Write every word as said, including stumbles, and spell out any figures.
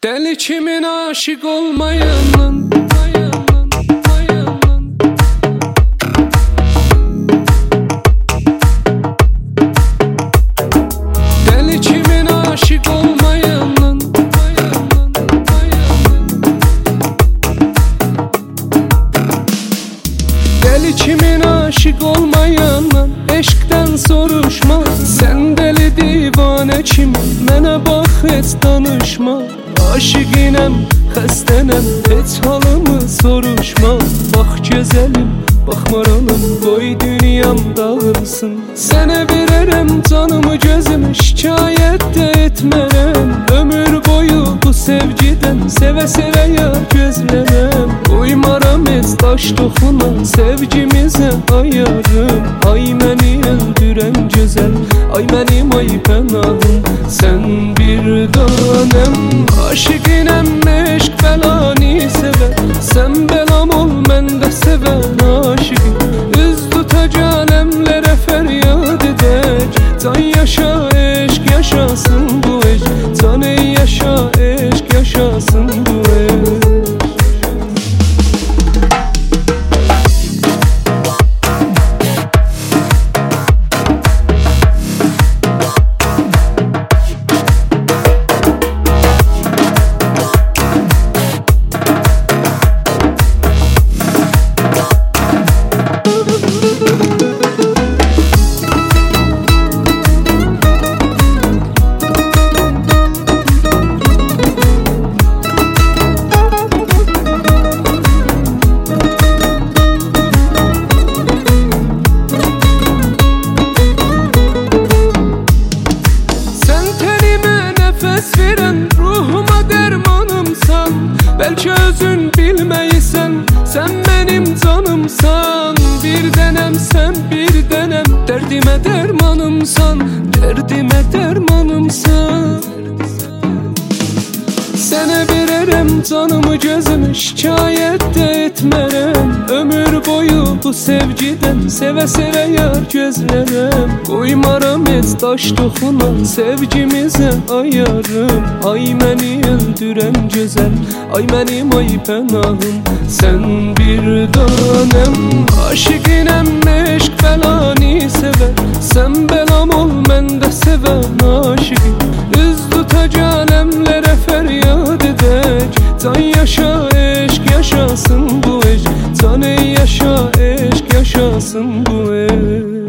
Deli kimin aşık olmayanın? Deli kimin aşık olmayanın? Deli kimin aşık olmayanın? Eşkten soruşma. Sen deli divane kim? Mənə bax heç danışma. Aşık inem, xəstənəm, heç halımı soruşma. Bax gözəlim, bax maralım, qoy dünyam dağılsın. Sənə verərəm canımı gözümü, şikayət də etmərəm. Ömür boyu bu sevgidən, sevə-sevə ya gözlərəm. Uymaram heç daş toxuna, sevgimizə ayarım. Ay məni öldürən gözəl, ay mənim ay pənahım. Sən bir danem, aşık inem, eşq bəlani sevər. Sən bəlam ol, mən də sevən aşıqım. Üz tutacaq aləmlərə fəryad edək. Can yaşa, eşq yaşasın bu eşq. Can ey yaşa, eşq yaşasın bu eşq. Ruhuma dermanımsan, belki özün bilmeysen. Sen benim canımsan, bir denem sen bir denem. Derdime dermanımsan, derdime dermanımsan. Sənə verərəm canımı gözümü, şikayət də etmərəm. Ömür boyu bu sevgidən, sevə-sevə yar gözlərəm. Qoymaram heç daş toxuna, sevgimizə ayarım. Ay məni öldürən gözəl, ay mənim ay pənahım. Sən bir danem, aşık inem, eşq bəlani sevər. Sən bəlam ol, mən də sevən aşıqım. Üz tutacaq aləmlərə fəryad edək. Can yaşa, eşq yaşasın bu eşq. Can ey yaşa, eşq yaşasın bu eşq.